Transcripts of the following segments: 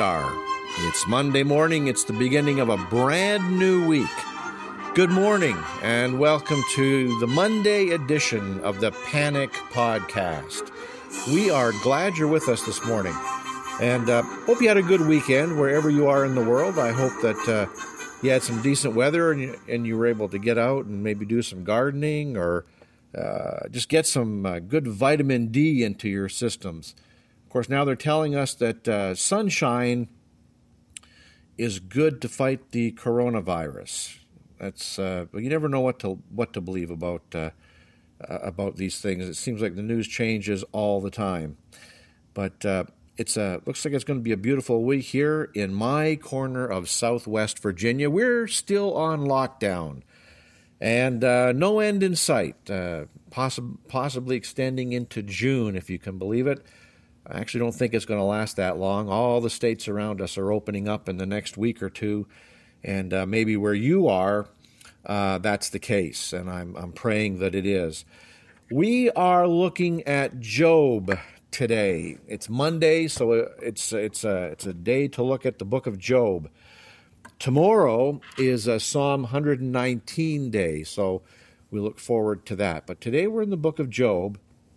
are. It's Monday morning. It's the beginning of a brand new week. Good morning and welcome to the Monday edition of the Panic Podcast. We are glad you're with us this morning and hope you had a good weekend wherever you are in the world. I hope that you had some decent weather and you were able to get out and maybe do some gardening or just get some good vitamin D into your systems. Of course, now they're telling us that sunshine is good to fight the coronavirus. That's you never know what to believe about these things. It seems like the news changes all the time, but looks like it's going to be a beautiful week here in my corner of Southwest Virginia. We're still on lockdown, and no end in sight. Possibly extending into June, if you can believe it. I actually don't think it's going to last that long. All the states around us are opening up in the next week or two, and maybe where you are, that's the case, and I'm praying that it is. We are looking at Job today. It's Monday, so it's a day to look at the book of Job. Tomorrow is a Psalm 119 day, so we look forward to that. But today we're in the book of Job.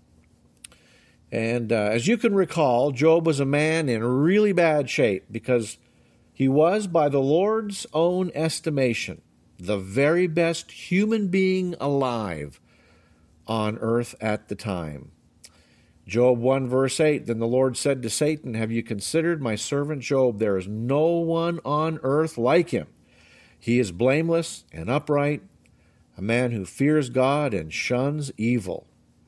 And as you can recall, Job was a man in really bad shape because he was, by the Lord's own estimation, the very best human being alive on earth at the time. Job 1 verse 8, Then the Lord said to Satan, Have you considered my servant Job? There is no one on earth like him. He is blameless and upright, a man who fears God and shuns evil.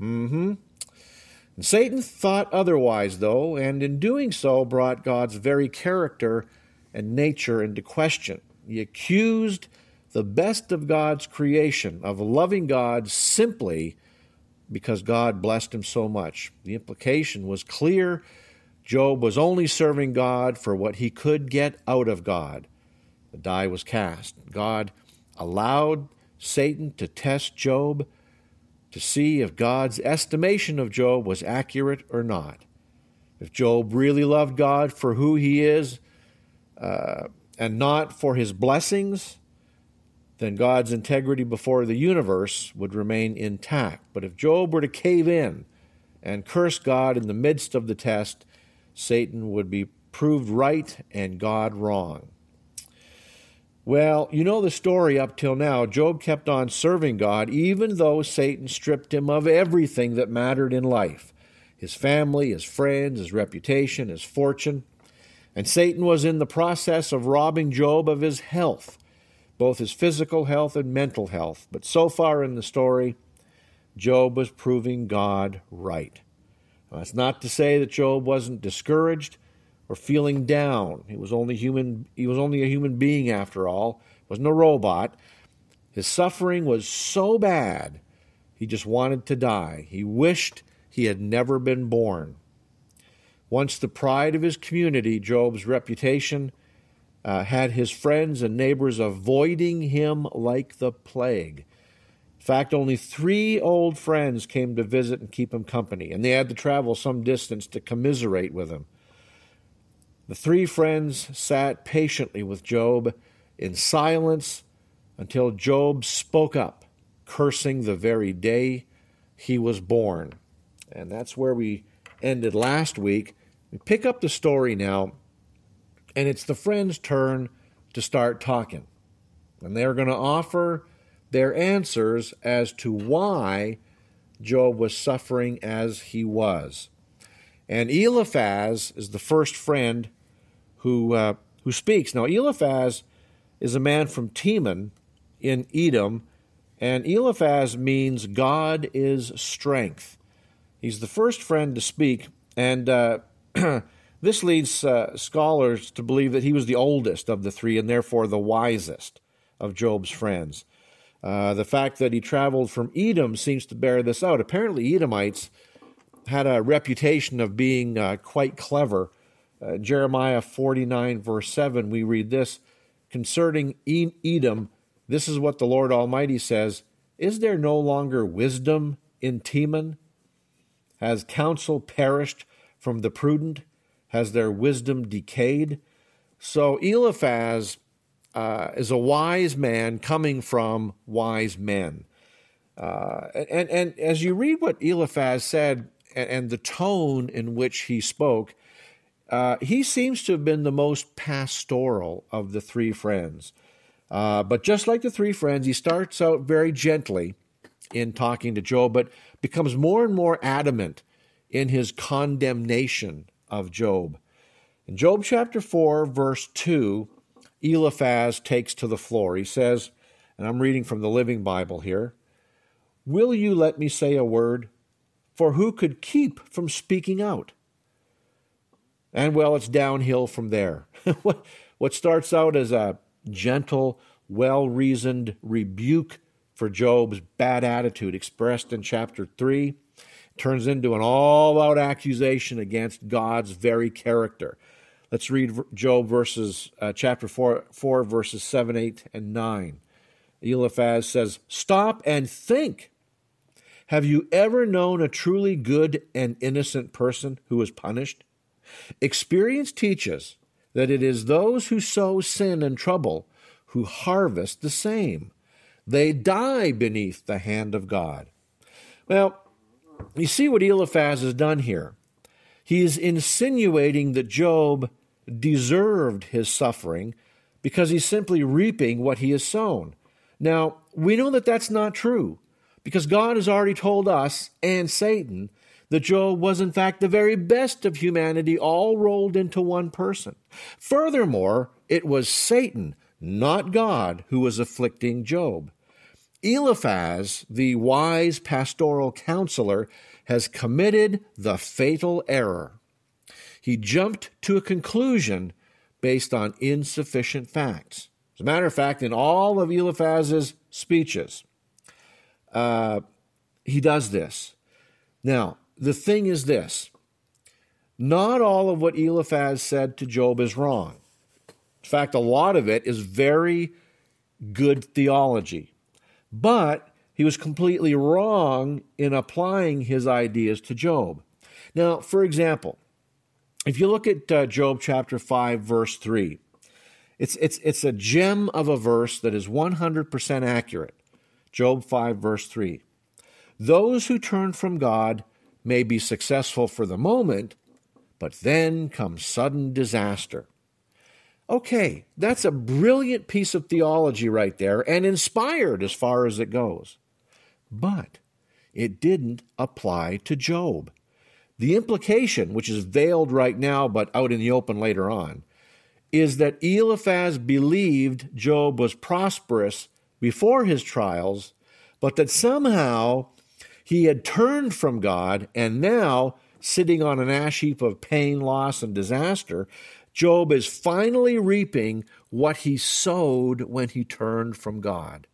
And Satan thought otherwise, though, and in doing so brought God's very character and nature into question. He accused the best of God's creation of loving God simply because God blessed him so much. The implication was clear. Job was only serving God for what he could get out of God. The die was cast. God allowed Satan to test Job to see if God's estimation of Job was accurate or not. If Job really loved God for who he is and not for his blessings, then God's integrity before the universe would remain intact. But if Job were to cave in and curse God in the midst of the test, Satan would be proved right and God wrong. Well, you know the story up till now. Job kept on serving God even though Satan stripped him of everything that mattered in life. His family, his friends, his reputation, his fortune. And Satan was in the process of robbing Job of his health, both his physical health and mental health. But so far in the story, Job was proving God right. Now, that's not to say that Job wasn't discouraged or feeling down. He was only a human being after all. He wasn't a robot. His suffering was so bad, he just wanted to die. He wished he had never been born. Once the pride of his community, Job's reputation had his friends and neighbors avoiding him like the plague. In fact, only 3 old friends came to visit and keep him company, and they had to travel some distance to commiserate with him. The 3 friends sat patiently with Job in silence until Job spoke up, cursing the very day he was born. And that's where we ended last week. We pick up the story now, and it's the friends' turn to start talking. And they're going to offer their answers as to why Job was suffering as he was. And Eliphaz is the first friend who speaks. Now, Eliphaz is a man from Teman in Edom, and Eliphaz means God is strength. He's the first friend to speak, and this leads scholars to believe that he was the oldest of the 3 and therefore the wisest of Job's friends. The fact that he traveled from Edom seems to bear this out. Apparently, Edomites had a reputation of being quite clever. Jeremiah 49, verse 7, we read this, Concerning Edom, this is what the Lord Almighty says, Is there no longer wisdom in Teman? Has counsel perished from the prudent? Has their wisdom decayed? So Eliphaz is a wise man coming from wise men. And as you read what Eliphaz said and the tone in which he spoke, he seems to have been the most pastoral of the three friends. But just like the three friends, he starts out very gently in talking to Job, but becomes more and more adamant in his condemnation of Job. In Job chapter 4, verse 2, Eliphaz takes to the floor. He says, and I'm reading from the Living Bible here, "Will you let me say a word? For who could keep from speaking out?" And well, it's downhill from there. What starts out as a gentle, well-reasoned rebuke for Job's bad attitude expressed in chapter 3 turns into an all-out accusation against God's very character. Let's read Job chapter 4, verses 7, 8, and 9. Eliphaz says, "Stop and think. Have you ever known a truly good and innocent person who was punished? Experience teaches that it is those who sow sin and trouble who harvest the same. They die beneath the hand of God." Well, you see what Eliphaz has done here. He is insinuating that Job deserved his suffering because he's simply reaping what he has sown. Now, we know that that's not true because God has already told us and Satan that Job was in fact the very best of humanity all rolled into one person. Furthermore, it was Satan, not God, who was afflicting Job. Eliphaz, the wise pastoral counselor, has committed the fatal error. He jumped to a conclusion based on insufficient facts. As a matter of fact, in all of Eliphaz's speeches, he does this. Now, the thing is this. Not all of what Eliphaz said to Job is wrong. In fact, a lot of it is very good theology. But he was completely wrong in applying his ideas to Job. Now, for example, if you look at Job chapter 5, verse 3, it's a gem of a verse that is 100% accurate. Job 5, verse 3. "Those who turn from God may be successful for the moment, but then comes sudden disaster." Okay, that's a brilliant piece of theology right there and inspired as far as it goes. But it didn't apply to Job. The implication, which is veiled right now but out in the open later on, is that Eliphaz believed Job was prosperous before his trials, but that somehow he had turned from God and now, sitting on an ash heap of pain, loss, and disaster, Job is finally reaping what he sowed when he turned from God.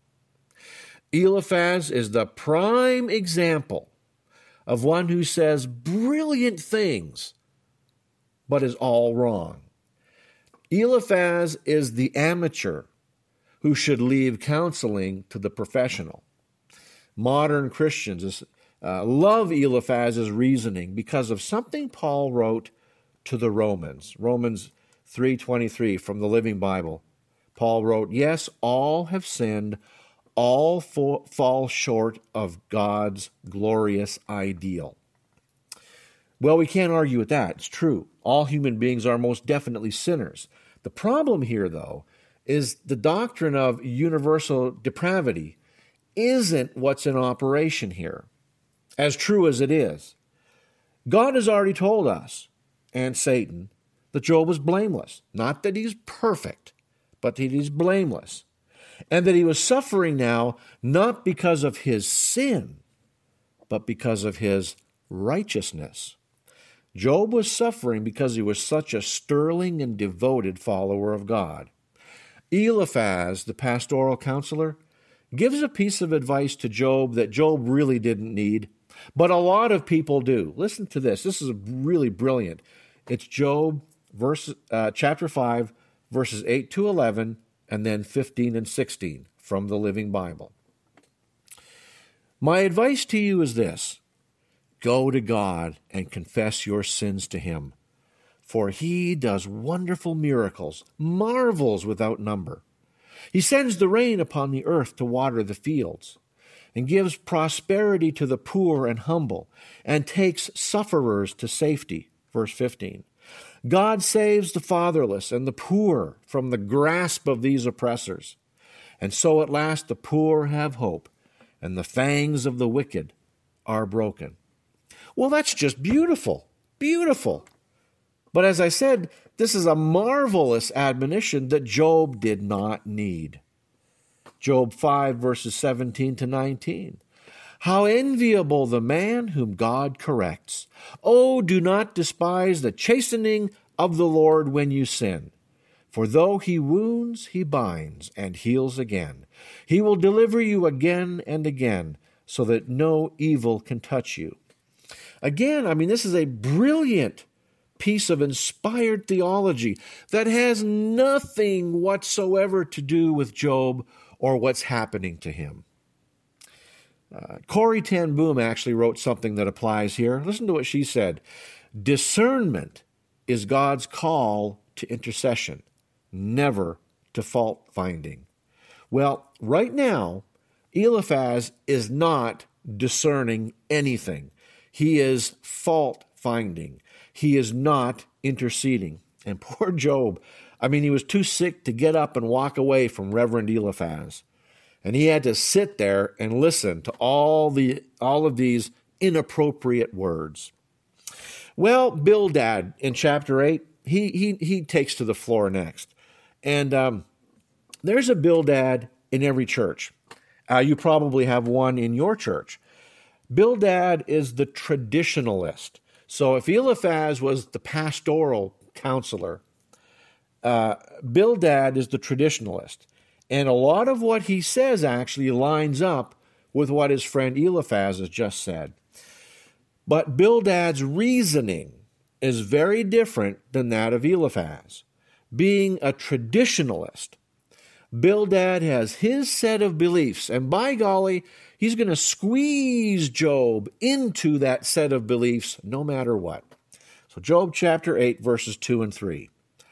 Eliphaz is the prime example of one who says brilliant things, but is all wrong. Eliphaz is the amateur who should leave counseling to the professional. Modern Christians love Eliphaz's reasoning because of something Paul wrote to the Romans. Romans 3:23 from the Living Bible. Paul wrote, "Yes, all have sinned, all fall short of God's glorious ideal." Well, we can't argue with that. It's true. All human beings are most definitely sinners. The problem here, though, is the doctrine of universal depravity isn't what's in operation here, as true as it is. God has already told us, and Satan, that Job was blameless. Not that he's perfect, but that he's blameless. And that he was suffering now not because of his sin, but because of his righteousness. Job was suffering because he was such a sterling and devoted follower of God. Eliphaz, the pastoral counselor, gives a piece of advice to Job that Job really didn't need, but a lot of people do. Listen to this. This is really brilliant. It's Job chapter 5, verses 8 to 11, and then 15 and 16 from the Living Bible. "My advice to you is this: go to God and confess your sins to Him. for he does wonderful miracles, marvels without number. He sends the rain upon the earth to water the fields, and gives prosperity to the poor and humble, and takes sufferers to safety. Verse 15. God saves the fatherless and the poor from the grasp of these oppressors. And so at last the poor have hope, and the fangs of the wicked are broken. Well, that's just beautiful, beautiful. But as I said, this is a marvelous admonition that Job did not need. Job 5, verses 17 to 19. How enviable the man whom God corrects. Oh, do not despise the chastening of the Lord when you sin. For though he wounds, he binds and heals again. He will deliver you again and again, so that no evil can touch you. Again, this is a brilliant piece of inspired theology that has nothing whatsoever to do with Job or what's happening to him. Corrie ten Boom actually wrote something that applies here. Listen to what she said. Discernment is God's call to intercession, never to fault finding. Well, right now, Eliphaz is not discerning anything. He is fault finding. He is not interceding. And poor Job, he was too sick to get up and walk away from Reverend Eliphaz. And he had to sit there and listen to all of these inappropriate words. Well, Bildad in chapter 8, he takes to the floor next. And there's a Bildad in every church. You probably have one in your church. Bildad is the traditionalist. So if Eliphaz was the pastoral counselor, Bildad is the traditionalist. And a lot of what he says actually lines up with what his friend Eliphaz has just said. But Bildad's reasoning is very different than that of Eliphaz. Being a traditionalist, Bildad has his set of beliefs, and by golly, he's going to squeeze Job into that set of beliefs no matter what. So Job chapter 8, verses 2 and 3.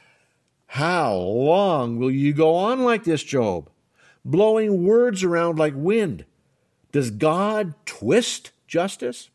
How long will you go on like this, Job, blowing words around like wind? Does God twist justice?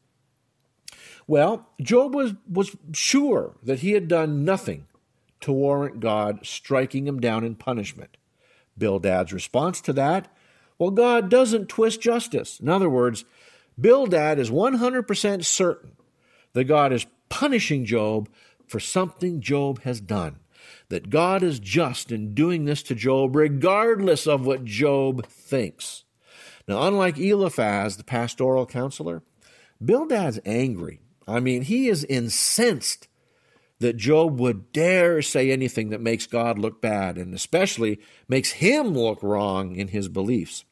Well, Job was sure that he had done nothing to warrant God striking him down in punishment. Bildad's response to that, well, God doesn't twist justice. In other words, Bildad is 100% certain that God is punishing Job for something Job has done, that God is just in doing this to Job regardless of what Job thinks. Now, unlike Eliphaz, the pastoral counselor, Bildad's angry. He is incensed that Job would dare say anything that makes God look bad, and especially makes him look wrong in his beliefs.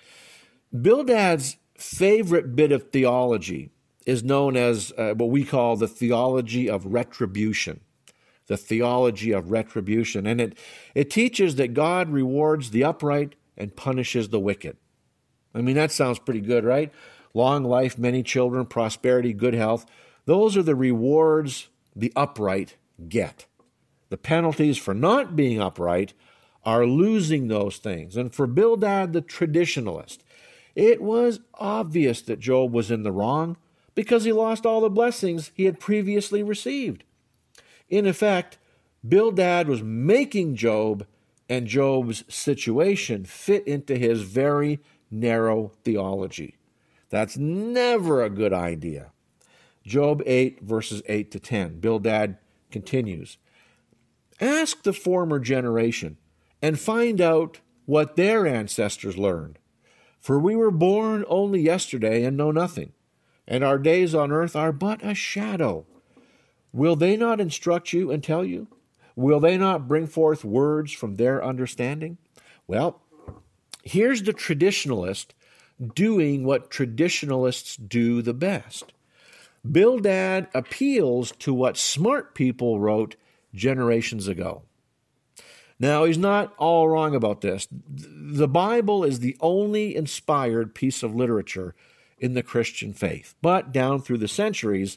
Bildad's favorite bit of theology is known as what we call the theology of retribution. The theology of retribution. And it teaches that God rewards the upright and punishes the wicked. That sounds pretty good, right? Long life, many children, prosperity, good health. Those are the rewards the upright get. The penalties for not being upright are losing those things. And for Bildad, the traditionalist, it was obvious that Job was in the wrong because he lost all the blessings he had previously received. In effect, Bildad was making Job and Job's situation fit into his very narrow theology. That's never a good idea. Job 8, verses 8 to 10. Bildad continues, ask the former generation and find out what their ancestors learned. For we were born only yesterday and know nothing, and our days on earth are but a shadow. Will they not instruct you and tell you? Will they not bring forth words from their understanding? Well, here's the traditionalist doing what traditionalists do the best. Bildad appeals to what smart people wrote generations ago. Now, he's not all wrong about this. The Bible is the only inspired piece of literature in the Christian faith. But down through the centuries,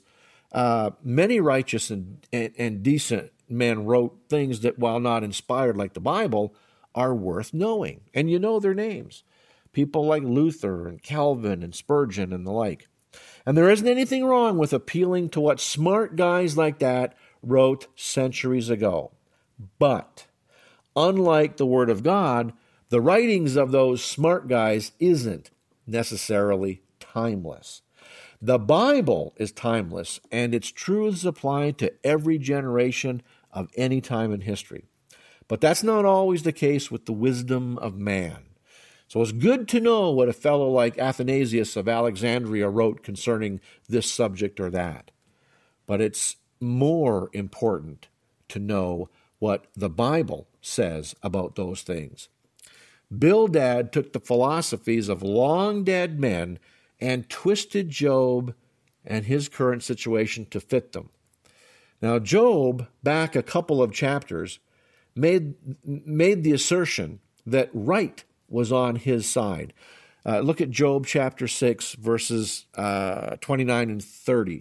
Many righteous and decent men wrote things that, while not inspired like the Bible, are worth knowing. And you know their names. People like Luther and Calvin and Spurgeon and the like. And there isn't anything wrong with appealing to what smart guys like that wrote centuries ago. But unlike the Word of God, the writings of those smart guys isn't necessarily timeless. The Bible is timeless, and its truths apply to every generation of any time in history. But that's not always the case with the wisdom of man. So it's good to know what a fellow like Athanasius of Alexandria wrote concerning this subject or that. But it's more important to know what the Bible says about those things. Bildad took the philosophies of long-dead men and twisted Job and his current situation to fit them. Now, Job, back a couple of chapters, made the assertion that right was on his side. Look at Job chapter 6, verses 29 and 30.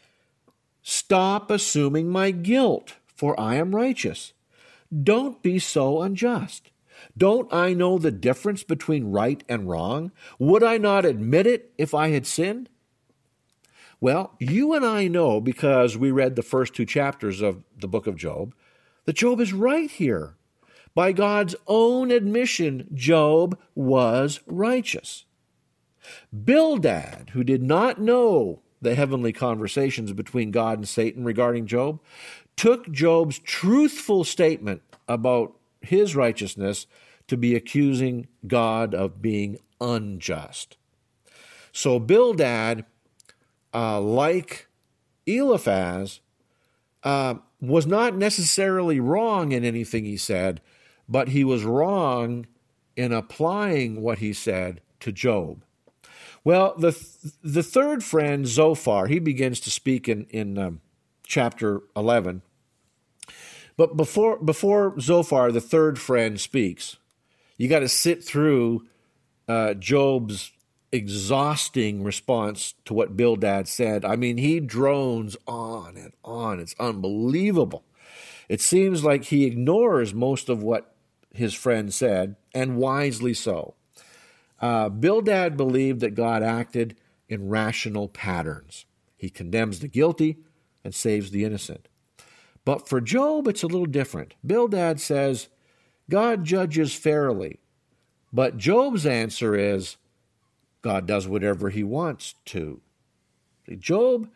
Stop assuming my guilt, for I am righteous. Don't be so unjust. Don't I know the difference between right and wrong? Would I not admit it if I had sinned? Well, you and I know, because we read the first 2 chapters of the book of Job, that Job is right here. By God's own admission, Job was righteous. Bildad, who did not know the heavenly conversations between God and Satan regarding Job, took Job's truthful statement about his righteousness to be accusing God of being unjust. So Bildad, like Eliphaz, was not necessarily wrong in anything he said, but he was wrong in applying what he said to Job. Well, the third friend, Zophar, he begins to speak in chapter 11. But before Zophar, the third friend, speaks, you got to sit through Job's exhausting response to what Bildad said. I mean, he drones on and on. It's unbelievable. It seems like he ignores most of what his friend said, and wisely so. Bildad believed that God acted in rational patterns. He condemns the guilty and saves the innocent. But for Job, it's a little different. Bildad says, God judges fairly. But Job's answer is, God does whatever he wants to. Job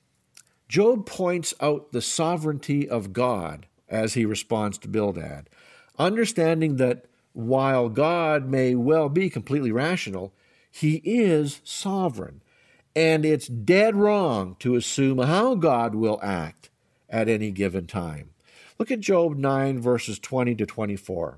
points out the sovereignty of God as he responds to Bildad, understanding that while God may well be completely rational, he is sovereign, and it's dead wrong to assume how God will act at any given time. Look at Job 9, verses 20 to 24.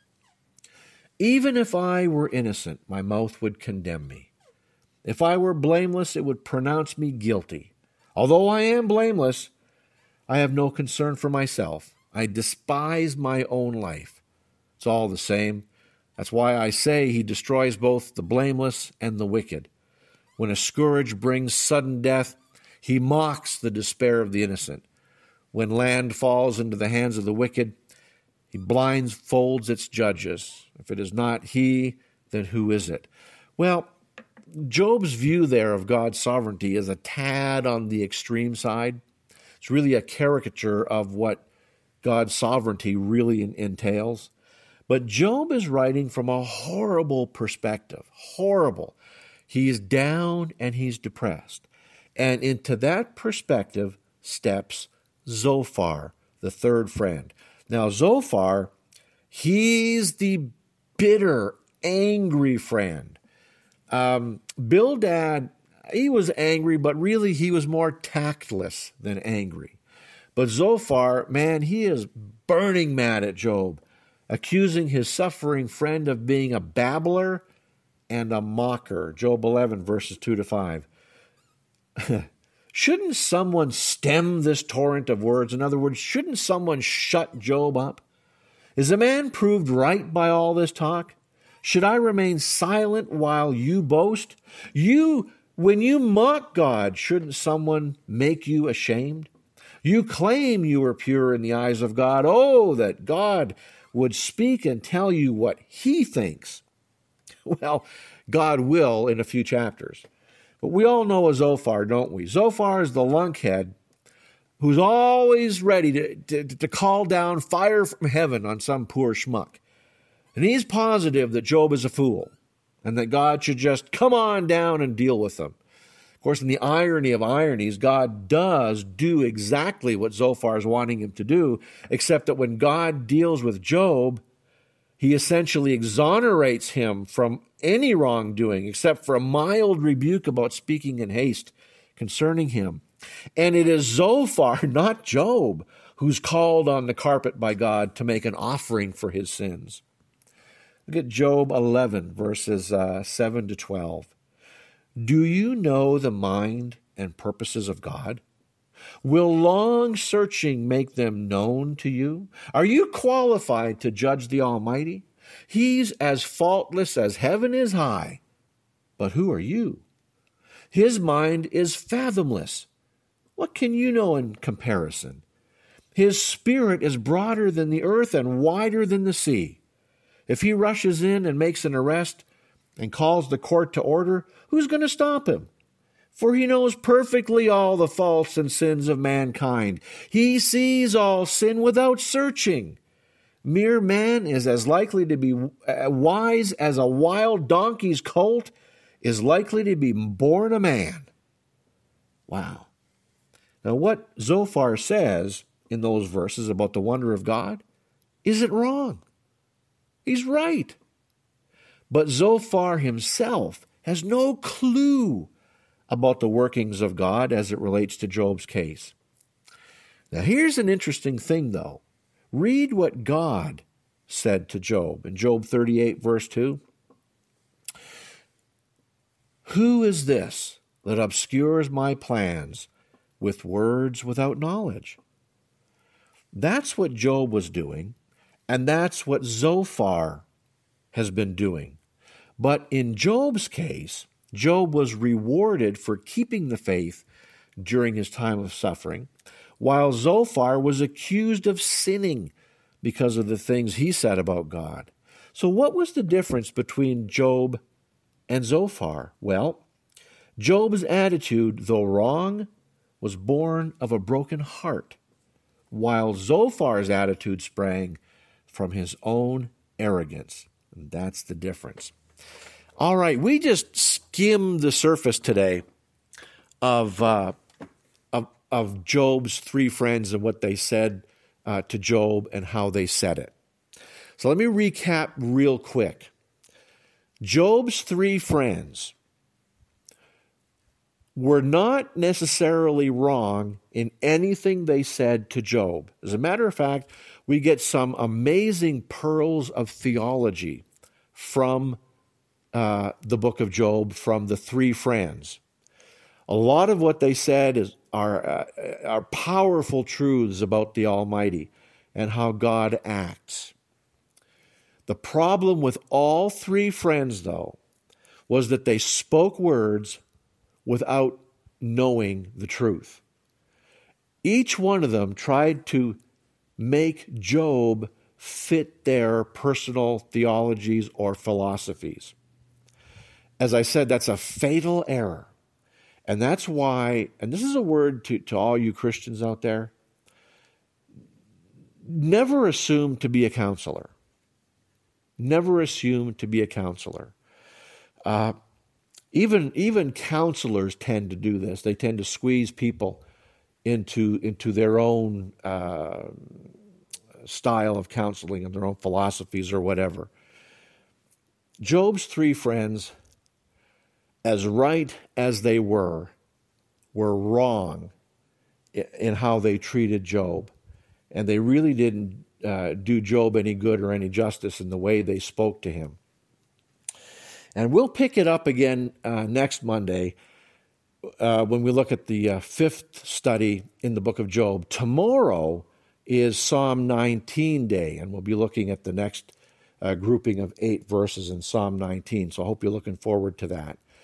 Even if I were innocent, my mouth would condemn me. If I were blameless, it would pronounce me guilty. Although I am blameless, I have no concern for myself. I despise my own life. It's all the same. That's why I say he destroys both the blameless and the wicked. When a scourge brings sudden death, he mocks the despair of the innocent. When land falls into the hands of the wicked, he blindfolds its judges. If it is not he, then who is it? Well, Job's view there of God's sovereignty is a tad on the extreme side. It's really a caricature of what God's sovereignty really entails. But Job is writing from a horrible perspective. Horrible. He's down and he's depressed. And into that perspective steps Zophar, the third friend. Now, Zophar, he's the bitter, angry friend. Bildad, he was angry, but really he was more tactless than angry. But Zophar, man, he is burning mad at Job, accusing his suffering friend of being a babbler and a mocker. Job 11, verses 2 to 5. Shouldn't someone stem this torrent of words? In other words, shouldn't someone shut Job up? Is a man proved right by all this talk? Should I remain silent while you boast? You When you mock God, shouldn't someone make you ashamed? You claim you are pure in the eyes of God. Oh, that God would speak and tell you what he thinks. Well, God will in a few chapters. But we all know a Zophar, don't we? Zophar is the lunkhead who's always ready to call down fire from heaven on some poor schmuck. And he's positive that Job is a fool and that God should just come on down and deal with them. Of course, in the irony of ironies, God does do exactly what Zophar is wanting him to do, except that when God deals with Job, he essentially exonerates him from any wrongdoing except for a mild rebuke about speaking in haste concerning him. And it is Zophar, not Job, who's called on the carpet by God to make an offering for his sins. Look at Job 11, verses 7 to 12. Do you know the mind and purposes of God? Will long searching make them known to you? Are you qualified to judge the Almighty? He's as faultless as heaven is high. But who are you? His mind is fathomless. What can you know in comparison? His spirit is broader than the earth and wider than the sea. If he rushes in and makes an arrest and calls the court to order, who's going to stop him? For he knows perfectly all the faults and sins of mankind. He sees all sin without searching. Mere man is as likely to be wise as a wild donkey's colt is likely to be born a man. Wow. Now what Zophar says in those verses about the wonder of God isn't wrong. He's right. But Zophar himself has no clue about the workings of God as it relates to Job's case. Now here's an interesting thing, though. Read what God said to Job in Job 38, verse 2. Who is this that obscures my plans with words without knowledge? That's what Job was doing, and that's what Zophar has been doing. But in Job's case, Job was rewarded for keeping the faith during his time of suffering, while Zophar was accused of sinning because of the things he said about God. So what was the difference between Job and Zophar? Well, Job's attitude, though wrong, was born of a broken heart, while Zophar's attitude sprang from his own arrogance. And that's the difference. All right, we just skimmed the surface today of Job's three friends and what they said to Job and how they said it. So let me recap real quick. Job's three friends were not necessarily wrong in anything they said to Job. As a matter of fact, we get some amazing pearls of theology from the book of Job, from the three friends. A lot of what they said are powerful truths about the Almighty and how God acts. The problem with all three friends, though, was that they spoke words without knowing the truth. Each one of them tried to make Job fit their personal theologies or philosophies. As I said, that's a fatal error. And that's why, and this is a word to all you Christians out there, never assume to be a counselor. Never assume to be a counselor. Even counselors tend to do this. They tend to squeeze people into their own style of counseling and their own philosophies or whatever. Job's three friends, as right as they were wrong in how they treated Job. And they really didn't do Job any good or any justice in the way they spoke to him. And we'll pick it up again next Monday when we look at the fifth study in the book of Job. Tomorrow is Psalm 19 day, and we'll be looking at the next grouping of 8 verses in Psalm 19. So I hope you're looking forward to that.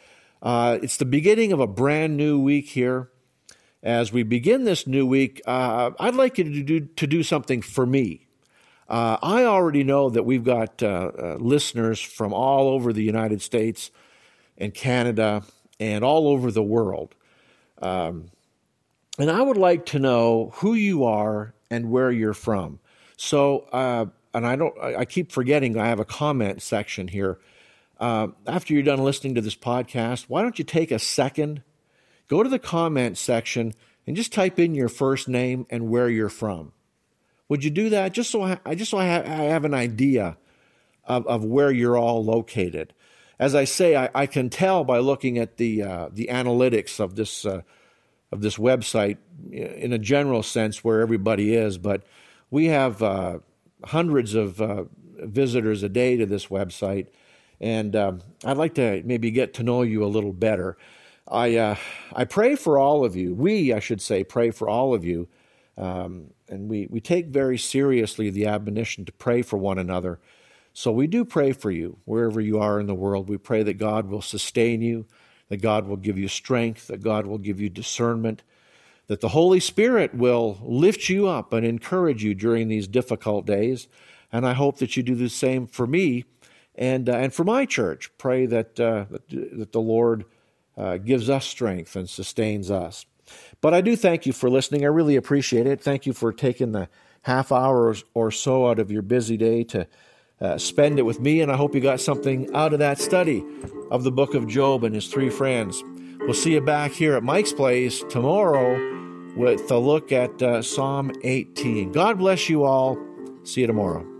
It's the beginning of a brand new week here. As we begin this new week, I'd like you to do something for me. I already know that we've got listeners from all over the United States and Canada and all over the world. And I would like to know who you are and where you're from. So, and I keep forgetting I have a comment section here. After you're done listening to this podcast, why don't you take a second, go to the comment section, and just type in your first name and where you're from. Would you do that? Just so I have an idea of where you're all located. As I say, I can tell by looking at the analytics of this website in a general sense where everybody is, but we have hundreds of visitors a day to this website, and I'd like to maybe get to know you a little better. I pray for all of you. I should say, pray for all of you. And we take very seriously the admonition to pray for one another. So we do pray for you wherever you are in the world. We pray that God will sustain you, that God will give you strength, that God will give you discernment, that the Holy Spirit will lift you up and encourage you during these difficult days. And I hope that you do the same for me and for my church. Pray that the Lord gives us strength and sustains us. But I do thank you for listening. I really appreciate it. Thank you for taking the half hour or so out of your busy day to spend it with me, and I hope you got something out of that study of the book of Job and his three friends. We'll see you back here at Mike's Place tomorrow with a look at Psalm 18. God bless you all. See you tomorrow.